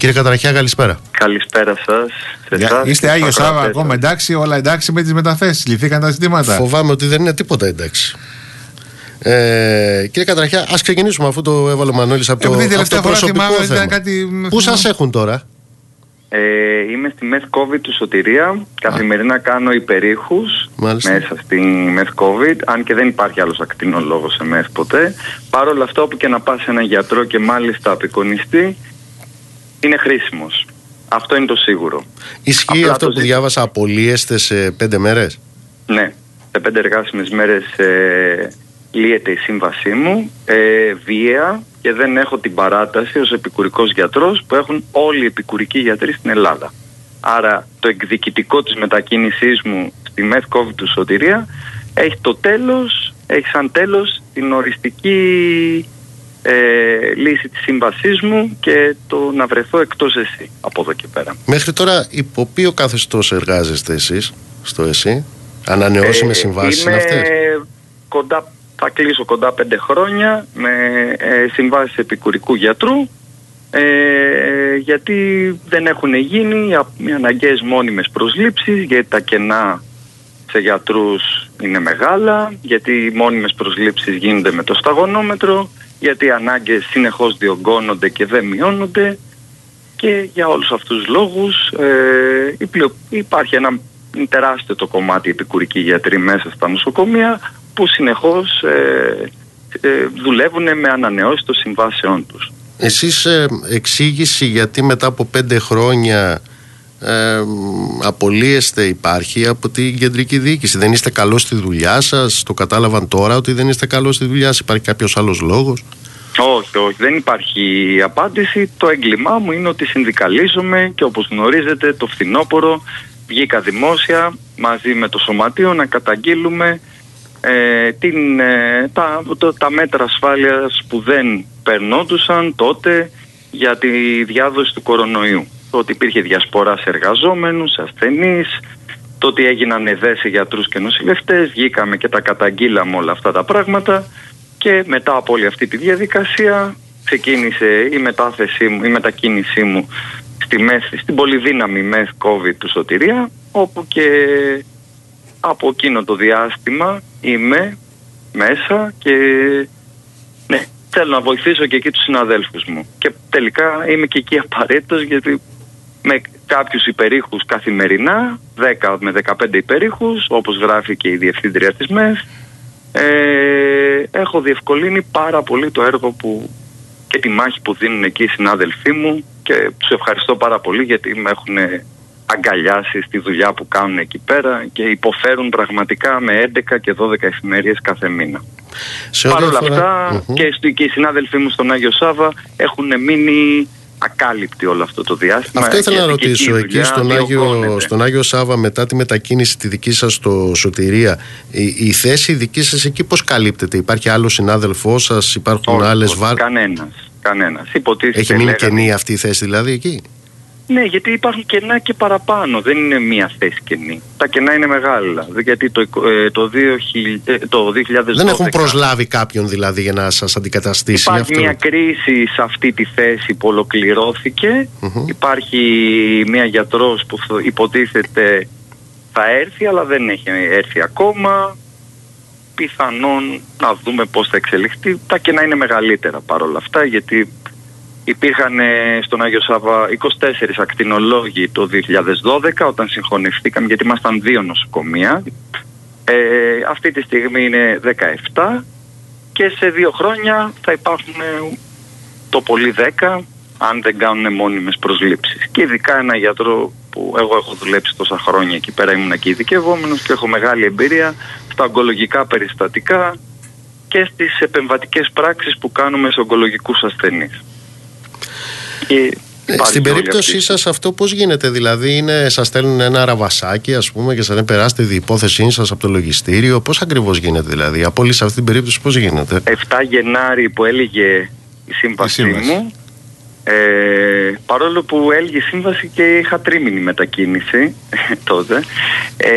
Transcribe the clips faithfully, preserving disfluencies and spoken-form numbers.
Κύριε Κατραχιά, καλησπέρα. Καλησπέρα σας. Για, είστε Άγιο Σάββα ακόμα, εντάξει, όλα εντάξει με τις μεταθέσεις, λυθήκαν τα ζητήματα? Φοβάμαι ότι δεν είναι τίποτα εντάξει. Ε, κύριε Κατραχιά, ας ξεκινήσουμε αφού το έβαλε ο Μανώλης από το, από το προσωπικό θέμα. Κάτι... Πού σας έχουν τώρα? Ε, είμαι στη MedCovid του Σωτηρία. Καθημερινά Α. κάνω υπερήχους Μάλιστα. μέσα στη MedCovid, αν και δεν υπάρχει άλλος ακτινολόγος σε μεθ ποτέ. Παρ' όλα αυτά, όπου και να πας σε έναν γιατρό και μάλιστα απεικονιστή, είναι χρήσιμος. Αυτό είναι το σίγουρο. Ισχύει Απλά αυτό που ζη... διάβασα, απολύεστε σε πέντε μέρες? Ναι, σε πέντε εργάσιμες μέρες ε, λύεται η σύμβασή μου, ε, βία, και δεν έχω την παράταση ως επικουρικός γιατρός που έχουν όλοι οι επικουρικοί γιατροί στην Ελλάδα. Άρα το εκδικητικό της μετακίνησής μου στη MedCovid του Σωτηρία έχει το τέλος, έχει σαν τέλος την οριστική ε, λύση της σύμβασής μου και το να βρεθώ εκτός ΕΣΥ από εδώ και πέρα. Μέχρι τώρα υπό ποιο καθεστώς εργάζεστε εσείς στο ΕΣΥ? Ανανεώσιμες ε, συμβάσεις είναι αυτές? Κοντά Θα κλείσω κοντά πέντε χρόνια με ε, συμβάσεις επικουρικού γιατρού, ε, γιατί δεν έχουν γίνει οι αναγκαίες μόνιμες προσλήψεις, γιατί τα κενά σε γιατρούς είναι μεγάλα, γιατί οι μόνιμες προσλήψεις γίνονται με το σταγονόμετρο, γιατί οι ανάγκες συνεχώς διωγγώνονται και δεν μειώνονται, και για όλους αυτούς τους λόγους ε, υπάρχει ένα τεράστιο το κομμάτι επικουρική γιατροί μέσα στα νοσοκομεία, που συνεχώς ε, ε, δουλεύουν με ανανεώσεις των συμβάσεών τους. Εσείς ε, εξήγηση γιατί μετά από πέντε χρόνια ε, απολύεστε υπάρχει από την κεντρική διοίκηση? Δεν είστε καλός στη δουλειά σας? Το κατάλαβαν τώρα ότι δεν είστε καλός στη δουλειά σας? Υπάρχει κάποιος άλλος λόγος? Όχι, όχι, δεν υπάρχει απάντηση. Το έγκλημά μου είναι ότι συνδικαλίζομαι και όπως γνωρίζετε το φθινόπωρο βγήκα δημόσια μαζί με το Σωματείο να καταγγείλουμε Ε, την, ε, τα, το, τα μέτρα ασφάλειας που δεν περνόντουσαν τότε για τη διάδοση του κορονοϊού. Το ότι υπήρχε διασπορά σε εργαζόμενους, σε ασθενείς, το ότι έγιναν εδές σε γιατρούς και νοσηλευτές. Βγήκαμε και τα καταγγείλαμε όλα αυτά τα πράγματα, και μετά από όλη αυτή τη διαδικασία ξεκίνησε η μετάθεσή μου, η μετακίνησή μου στη μέση, στην πολυδύναμη MedCovid του Σωτηρία, όπου και από εκείνο το διάστημα είμαι μέσα και ναι, θέλω να βοηθήσω και εκεί τους συναδέλφους μου. Και τελικά είμαι και εκεί απαραίτητος, γιατί με κάποιους υπερήχους καθημερινά, δέκα με δεκαπέντε υπερήχους, όπως γράφει και η διευθύντρια της ΜΕΘ, ε, έχω διευκολύνει πάρα πολύ το έργο που, και τη μάχη που δίνουν εκεί οι συνάδελφοί μου, και τους ευχαριστώ πάρα πολύ γιατί με έχουν αγκαλιάσει στη δουλειά που κάνουν εκεί πέρα και υποφέρουν πραγματικά με έντεκα και δώδεκα εφημερίες κάθε μήνα. Παρ' όλα αυτά uh-huh. και, και οι συνάδελφοί μου στον Άγιο Σάββα έχουν μείνει ακάλυπτοι όλο αυτό το διάστημα. Αυτό ήθελα να ρωτήσω. Εκεί στον Άγιο, στον Άγιο Σάββα, μετά τη μετακίνηση τη δική σας στο Σωτηρία, η, η θέση δική σας εκεί πώς καλύπτεται? Υπάρχει άλλο συνάδελφό σας? Υπάρχουν άλλες βάρκες? Κανένας, κανένας. Υποτίθεται, έχει μείνει λέγανε... κενή αυτή η θέση δηλαδή εκεί? Ναι, γιατί υπάρχουν κενά και παραπάνω. Δεν είναι μία θέση κενή. Τα κενά είναι μεγάλα. Γιατί το, ε, το, δύο χιλιάδες, το δύο χιλιάδες δώδεκα... Δεν έχουν προσλάβει κάποιον δηλαδή για να σας αντικαταστήσει? Υπάρχει αυτό? μια κρίση σε αυτή τη θέση που ολοκληρώθηκε. Mm-hmm. Υπάρχει μια γιατρός που υποτίθεται θα έρθει, αλλά δεν έχει έρθει ακόμα. Πιθανόν να δούμε πώς θα εξελιχθεί. Τα κενά είναι μεγαλύτερα παρόλα αυτά, γιατί υπήρχαν στον Άγιο Σάββα είκοσι τέσσερις ακτινολόγοι το δύο χιλιάδες δώδεκα όταν συγχωνευτήκαμε, γιατί ήμασταν δύο νοσοκομεία. Ε, αυτή τη στιγμή είναι δεκαεπτά και σε δύο χρόνια θα υπάρχουν το πολύ δέκα, αν δεν κάνουν μόνιμες προσλήψεις. Και ειδικά ένα γιατρό που εγώ έχω δουλέψει τόσα χρόνια εκεί πέρα, ήμουν και ειδικευόμενος και έχω μεγάλη εμπειρία στα ογκολογικά περιστατικά και στις επεμβατικές πράξεις που κάνουμε σε ογκολογικούς ασθενείς. Και στην περίπτωσή σας αυτό πώς γίνεται? Δηλαδή είναι, σας στέλνουν ένα ραβασάκι ας πούμε και σας λένε περάστε την υπόθεσή σας από το λογιστήριο? Πώς ακριβώς γίνεται δηλαδή? Από όλη σε αυτή την περίπτωση πώς γίνεται? επτά Γενάρη που έλεγε η σύμβασή μου, ε, παρόλο που έλεγε η σύμβαση και είχα τρίμηνη μετακίνηση τότε, ε,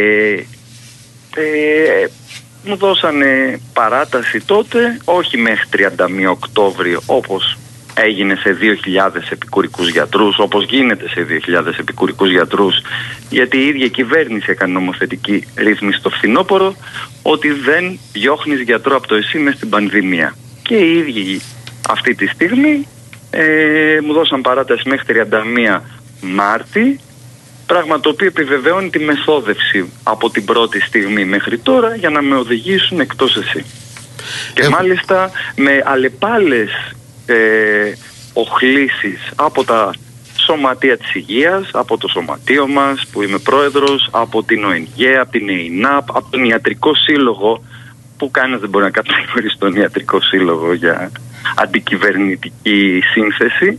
ε, μου δώσανε παράταση τότε, όχι μέχρι τριάντα μία Οκτώβριο όπως έγινε σε δύο χιλιάδες επικουρικούς γιατρούς, όπως γίνεται σε δύο χιλιάδες επικουρικούς γιατρούς, γιατί η ίδια η κυβέρνηση έκανε νομοθετική ρύθμιση στο φθινόπωρο ότι δεν διώχνεις γιατρό από το ΕΣΥ μες στην πανδημία. Και οι ίδιοι αυτή τη στιγμή ε, μου δώσαν παράταση μέχρι τριάντα μία Μάρτη, πράγμα το οποίο επιβεβαιώνει τη μεθόδευση από την πρώτη στιγμή μέχρι τώρα για να με οδηγήσουν εκτός ΕΣΥ. Και Έχω... μάλιστα με αλλεπάλλες ε, οχλήσεις από τα σωματεία της υγείας, από το σωματείο μας που είμαι πρόεδρος, από την ΟΕΝΓΕ, από την ΕΙΝΑΠ, από τον Ιατρικό Σύλλογο, που κανένας δεν μπορεί να κατηγορήσει τον Ιατρικό Σύλλογο για αντικυβερνητική σύνθεση.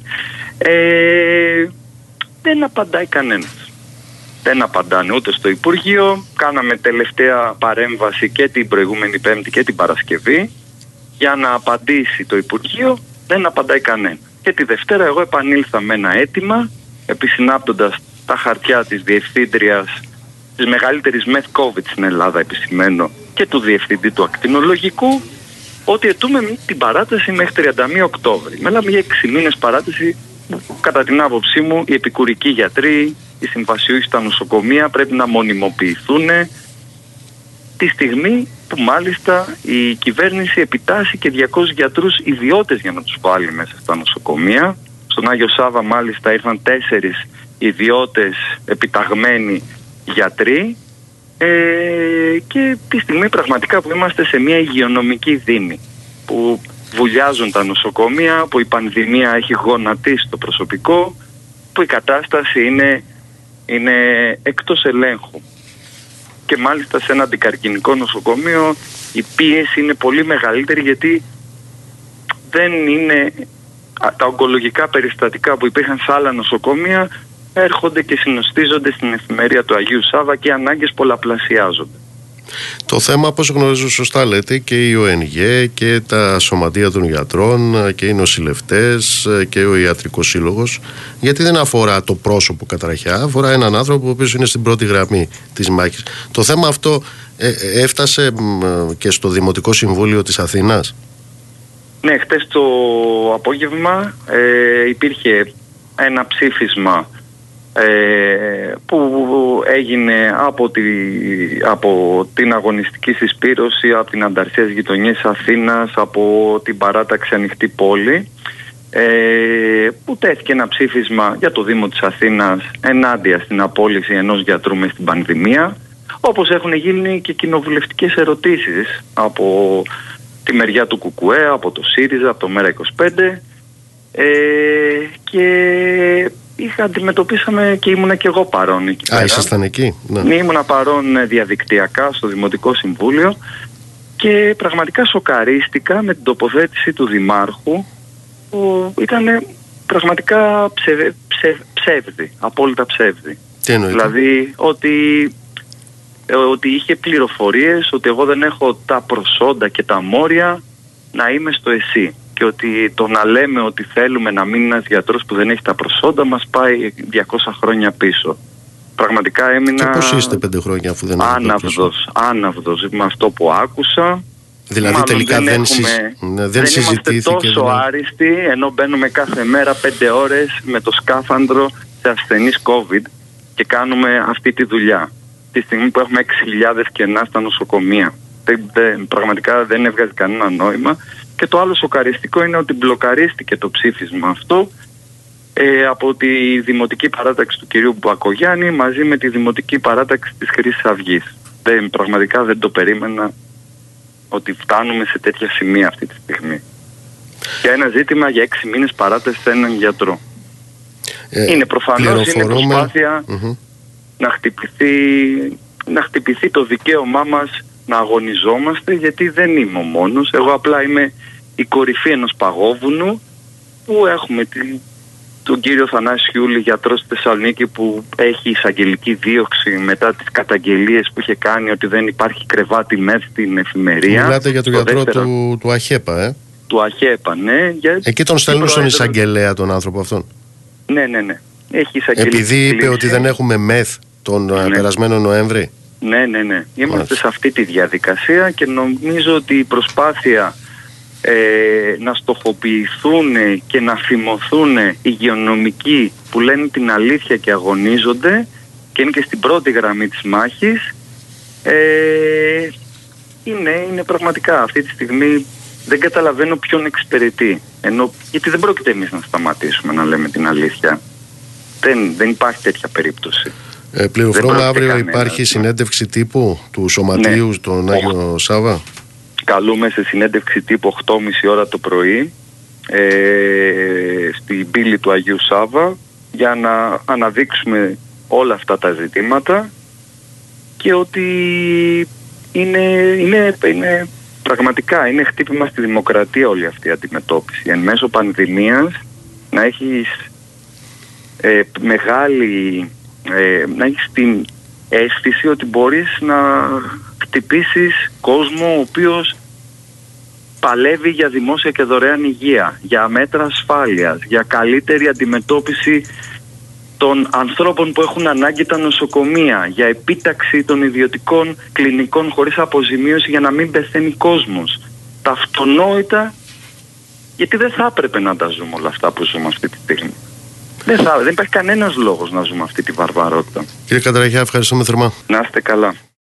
Ε, δεν απαντάει κανένας. Δεν απαντάνε ούτε στο Υπουργείο. Κάναμε τελευταία παρέμβαση και την προηγούμενη Πέμπτη και την Παρασκευή για να απαντήσει το Υπουργείο. Δεν απαντάει κανένα. Και τη Δευτέρα εγώ επανήλθα με ένα αίτημα, επισυνάπτοντας τα χαρτιά της Διευθύντριας της μεγαλύτερης μεθ κόβιντ στην Ελλάδα, επισημαίνω, και του Διευθυντή του Ακτινολογικού, ότι αιτούμε την παράταση μέχρι τριάντα μία Οκτώβρη. Μέλαμε για έξι μήνες παράταση. Κατά την άποψή μου, οι επικουρικοί γιατροί, οι συμβασιούχοι στα νοσοκομεία πρέπει να μονιμοποιηθούν τη στιγμή που μάλιστα η κυβέρνηση επιτάσσει και διακόσιους γιατρούς ιδιώτες για να τους βάλει μέσα στα νοσοκομεία. Στον Άγιο Σάββα μάλιστα ήρθαν τέσσερις ιδιώτες επιταγμένοι γιατροί ε, και τη στιγμή πραγματικά που είμαστε σε μια υγειονομική δήμη, που βουλιάζουν τα νοσοκομεία, που η πανδημία έχει γονατίσει το προσωπικό, που η κατάσταση είναι, είναι εκτός ελέγχου. Και μάλιστα σε ένα αντικαρκινικό νοσοκομείο η πίεση είναι πολύ μεγαλύτερη, γιατί δεν είναι τα ογκολογικά περιστατικά που υπήρχαν σε άλλα νοσοκομεία, έρχονται και συνοστίζονται στην εφημερία του Αγίου Σάββα και οι ανάγκες πολλαπλασιάζονται. Το θέμα, όπως γνωρίζω σωστά λέτε, και η ΟΕΝΓΕ και τα σωματεία των γιατρών και οι νοσηλευτές και ο Ιατρικός Σύλλογος, γιατί δεν αφορά το πρόσωπο καταρχιά, αφορά έναν άνθρωπο ο οποίος είναι στην πρώτη γραμμή της μάχης. Το θέμα αυτό ε, έφτασε και στο Δημοτικό Συμβούλιο της Αθήνας. Ναι, χτες το απόγευμα ε, υπήρχε ένα ψήφισμα Ε, που έγινε από, τη, από την αγωνιστική συσπήρωση, από την Ανταρσίας Γειτονιές Αθήνας, από την παράταξη Ανοιχτή Πόλη, ε, που τέθηκε ένα ψήφισμα για το Δήμο της Αθήνας ενάντια στην απόλυση ενός γιατρού μες στην πανδημία, όπως έχουν γίνει και κοινοβουλευτικές ερωτήσεις από τη μεριά του Κουκουέ, από το ΣΥΡΙΖΑ, από το Μέρα είκοσι πέντε, ε, και είχα, αντιμετωπίσαμε και ήμουνα και εγώ παρόν εκεί πέρα. Α, ήσασταν εκεί. Ναι. Ναι, ήμουνα παρόν διαδικτυακά στο Δημοτικό Συμβούλιο και πραγματικά σοκαρίστηκα με την τοποθέτηση του Δημάρχου, που ήταν πραγματικά ψευ, ψευ, ψεύδι, απόλυτα ψεύδι. Τι εννοείται? Δηλαδή ότι, ότι είχε πληροφορίες ότι εγώ δεν έχω τα προσόντα και τα μόρια να είμαι στο ΕΣΥ. Και ότι το να λέμε ότι θέλουμε να μείνει ένας γιατρός που δεν έχει τα προσόντα μας πάει διακόσια χρόνια πίσω. Πραγματικά έμεινα... Και πώς είστε πέντε χρόνια αφού δεν έχετε άναυδος, άναυδος με αυτό που άκουσα. Δηλαδή μάλλον τελικά δεν, δεν, συζ... ναι, δεν, δεν συζητήθηκε. Είμαστε τόσο δεν... άριστοι, ενώ μπαίνουμε κάθε μέρα πέντε ώρες με το σκάφανδρο σε ασθενείς COVID και κάνουμε αυτή τη δουλειά. Τη στιγμή που έχουμε έξι χιλιάδες κενά στα νοσοκομεία. Δεν, δεν, πραγματικά δεν έβγαζε κανένα νόημα. Και το άλλο σοκαριστικό είναι ότι μπλοκαρίστηκε το ψήφισμα αυτό ε, από τη δημοτική παράταξη του κυρίου Μπακογιάννη μαζί με τη δημοτική παράταξη της Χρυσής Αυγής. Δεν, πραγματικά δεν το περίμενα ότι φτάνουμε σε τέτοια σημεία αυτή τη στιγμή. Και ένα ζήτημα για έξι μήνες παράταση σε έναν γιατρό. Ε, είναι προφανώς είναι προσπάθεια mm-hmm. να, χτυπηθεί, να χτυπηθεί το δικαίωμά μας να αγωνιζόμαστε, γιατί δεν είμαι ο μόνος. Εγώ απλά είμαι η κορυφή ενός παγόβουνου που έχουμε τη, τον κύριο Θανάση Χιούλη, γιατρό στη Θεσσαλονίκη, που έχει εισαγγελική δίωξη μετά τις καταγγελίες που είχε κάνει ότι δεν υπάρχει κρεβάτι μεθ στην εφημερία. Μιλάτε για τον γιατρό δεύτερο... του, του ΑΧΕΠΑ, ε? Του ΑΧΕΠΑ, ναι. Για... Εκεί τον στέλνουν στον εισαγγελέα τον άνθρωπο αυτόν. Ναι, ναι, ναι. Έχει επειδή είπε ότι δεν έχουμε μεθ τον ναι. περασμένο Νοέμβρη. Ναι, ναι, ναι. Είμαστε Μάλιστα. σε αυτή τη διαδικασία και νομίζω ότι η προσπάθεια ε, να στοχοποιηθούν και να φημωθούν υγειονομικοί που λένε την αλήθεια και αγωνίζονται και είναι και στην πρώτη γραμμή της μάχης. ε, είναι, είναι πραγματικά αυτή τη στιγμή δεν καταλαβαίνω ποιον εξυπηρετεί, ενώ, γιατί δεν πρόκειται εμείς να σταματήσουμε να λέμε την αλήθεια. Δεν, δεν υπάρχει τέτοια περίπτωση. Ε, Πληροφορούμε αύριο κανένα, υπάρχει ναι. συνέντευξη τύπου του Σωματείου ναι. στον Άγιο Σάββα. Καλούμε σε συνέντευξη τύπου οκτώ και μισή ώρα το πρωί ε, στην πύλη του Αγίου Σάββα για να αναδείξουμε όλα αυτά τα ζητήματα και ότι είναι, είναι, είναι πραγματικά είναι χτύπημα στη δημοκρατία όλη αυτή η αντιμετώπιση. Εν μέσω πανδημίας να έχεις ε, μεγάλη ε, να έχεις την αίσθηση ότι μπορείς να χτυπήσεις κόσμο ο οποίος παλεύει για δημόσια και δωρεάν υγεία, για μέτρα ασφάλειας, για καλύτερη αντιμετώπιση των ανθρώπων που έχουν ανάγκη τα νοσοκομεία, για επίταξη των ιδιωτικών κλινικών χωρίς αποζημίωση για να μην πεθαίνει κόσμος. Τα αυτονόητα, γιατί δεν θα έπρεπε να τα ζούμε όλα αυτά που ζούμε αυτή τη στιγμή. Δεν, θα, δεν υπάρχει κανένας λόγος να ζούμε αυτή τη βαρβαρότητα. Κύριε Καντραχιά, ευχαριστούμε θερμά. Να είστε καλά.